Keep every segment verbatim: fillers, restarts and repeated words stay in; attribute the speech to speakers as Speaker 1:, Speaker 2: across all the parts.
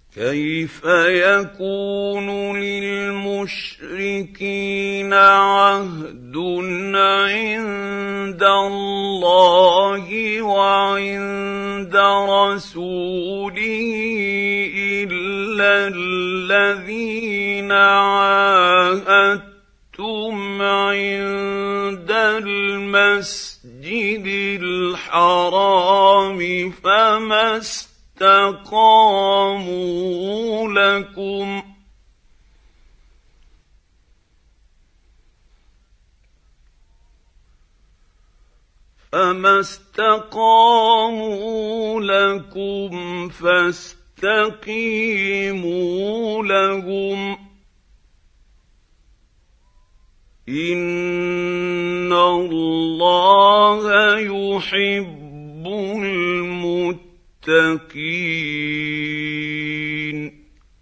Speaker 1: كيف يكون للمشركين عهد عند الله وعند رسوله إلا الذين عاهدتم عند المسجد الحرام فما استقاموا لكم فما استقاموا لكم فاستقيموا لهم إن الله يحب المتقين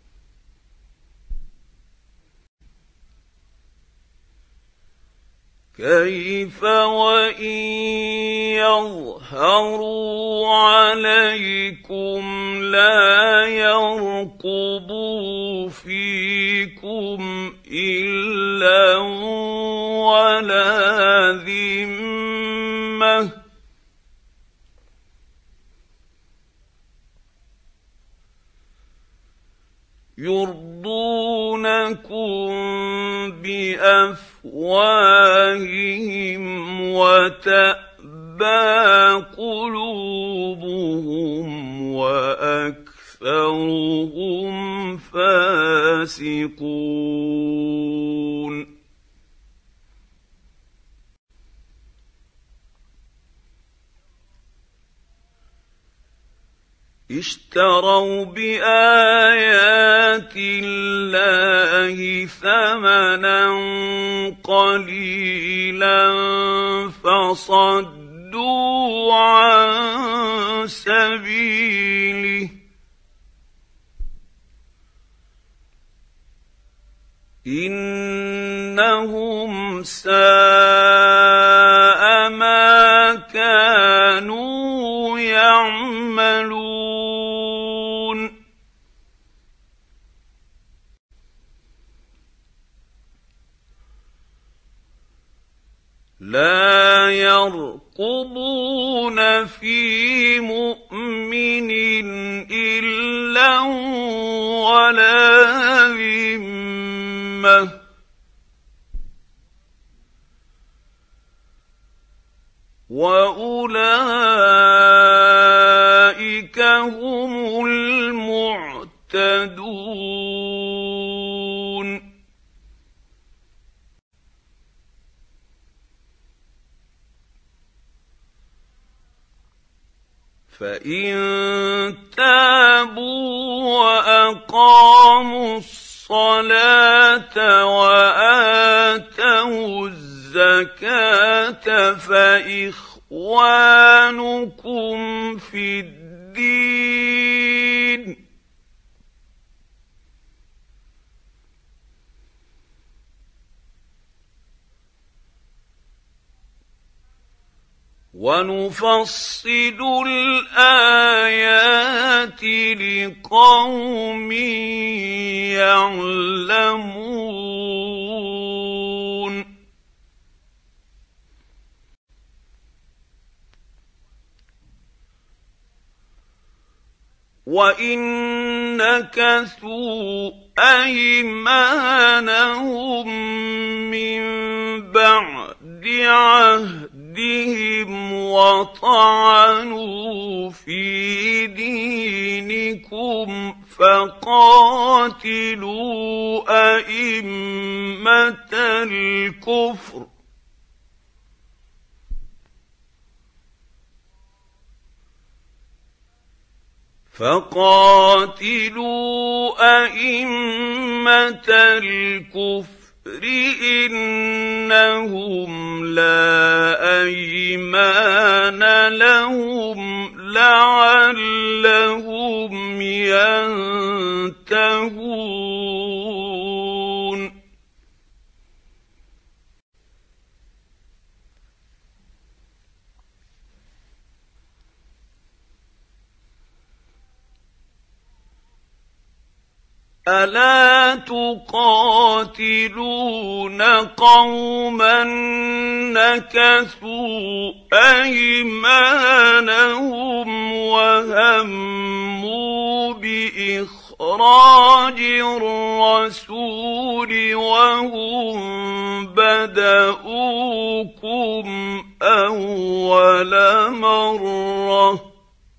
Speaker 1: كيف وإن يظهروا عليكم لا يرقبوا فيكم إلا ولا ذمة يرضونكم بأفواههم وتأبى قلوبهم وأكثرهم فاسقون اشتروا بآيات الله ثمنا قليلا فصدوا عن سبيله إنهم ساء ما كانوا يعملون لا يرقبون في مؤمن إلا ولا ذمة وأولئك هم المعتدون فإن تابوا وأقاموا الصلاة وآتوا الزكاة فإخوانكم في الدين ونفصل الآيات لقوم يعلمون وإن نكثوا أيمانهم من بعد عهدهم وطعنوا في دينكم فقاتلوا أئمة الكفر فقاتلوا أئمة الكفر إنهم لا أيمان لهم لعلهم ينتهون ألا تقاتلون قوما نكثوا أيمانهم وهموا بإخراج الرسول وهم بدؤوكم أول مرة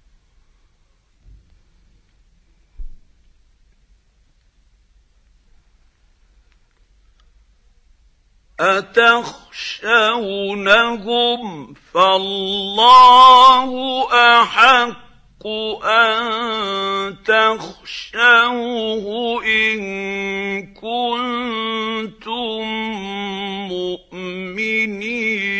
Speaker 1: أتخشونهم فالله أحق أن تخشوه إن كنتم مؤمنين